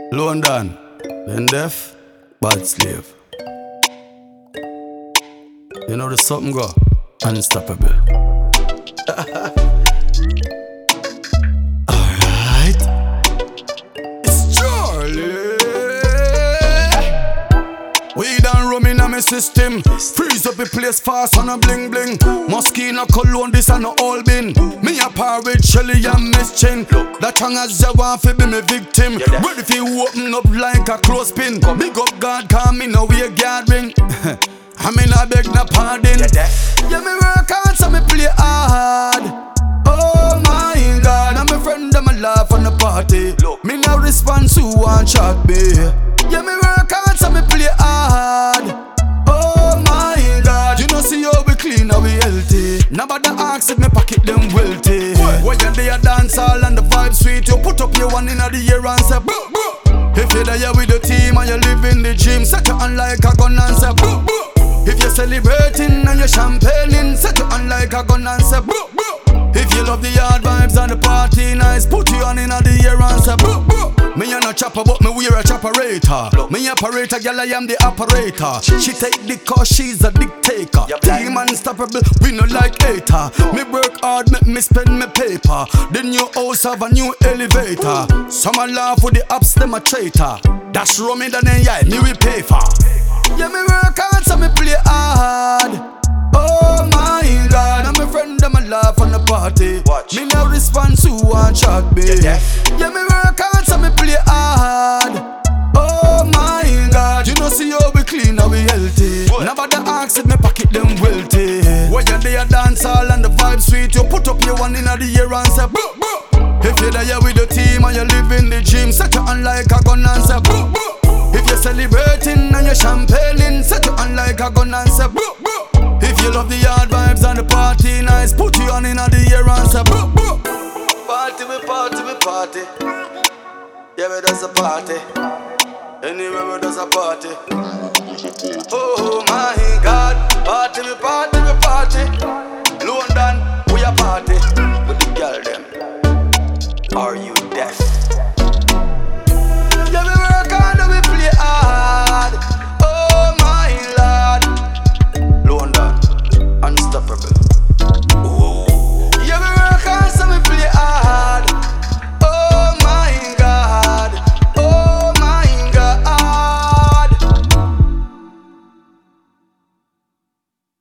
London, then deaf, bad slave. You know the something go unstoppable. Alright, it's Charlie. We done roaming on my system. Freeze up the place fast on a bling bling. Mosquito cologne, this and no all bin. Me a par with Shelly and Miss Chin. That chang as I want to be my victim. Ready for open up like a clothespin. Big up God, call me now we a gathering. I mean I beg no pardon. Yeah, me work hard so me play hard. Oh my God, I'm a friend of my laugh on the party. Me no response to one shot me. Yeah, me work hard so me play hard. Oh my God, you know see how we clean how we healthy. Nobody ask if me pocket them wealthy. When you're there dance all and the vibe sweet, you put up your one in the air and say boo boo. If you're there with the team and you live in the gym, set you on like a gun and say boo boo. If you're celebrating and you're champagning, set you on like a gun and say boo boo. If you love the hard vibes and the party nice, put you on in the air and say boo boo. Me a no chopper but me wear a choperator. Me operator, girl I am the operator. She take the cause, she's a dictator. Team unstoppable, we no like hater. Me work hard, make me spend me paper. The new house have a new elevator. Some a laugh with the ups, them a traitor. That's roaming than then yeah, me we pay for. Yeah, me work hard so me play hard. Oh my God, I'm a friend of my laugh on the party. Me no response to one shot me. Yeah, me work hard so me play hard. Oh my God, you know see how we clean how we healthy. Nobody ask if me pocket them wealthy. When you're there dance all and the vibe sweet, you put up your one in the air and say boo boo. If you're there with the team and you live in the gym, set you on like a gun and say boo boo. If you're celebrating and you're champagning, set you on like a gun and say boo boo. If you love the hard vibes and the party nice, put you on in the air and say boo boo. Party we party we party. Yeah, we does a party. Anywhere we does a party. Oh my God, party we party we party. London, we a party.